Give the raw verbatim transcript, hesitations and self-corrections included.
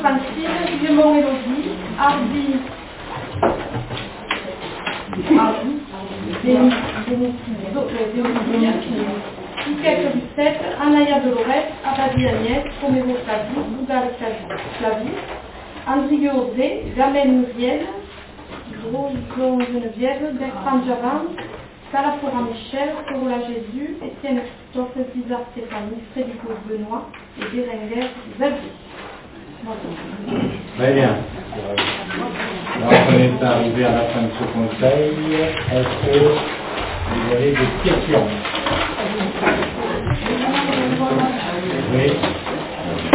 Francine, Clément Élodie, Hardy, Hardy, Denis, Piquet Lucette, Anaya Dolores, Abadi Agnès, Roméo Flavie, Bouddha Flavie, Andrieux Audrey, Gamel Muriel, Grosjean Geneviève, Bertrand Javan, Salafora Michel, Corolla Jésus, Étienne Christophe, Bizarre Stéphanie, Frédérico Benoît et Berenguer Xavier. Très bien. Alors, on est arrivé à la fin de ce conseil. Est-ce que vous avez des questions? Oui.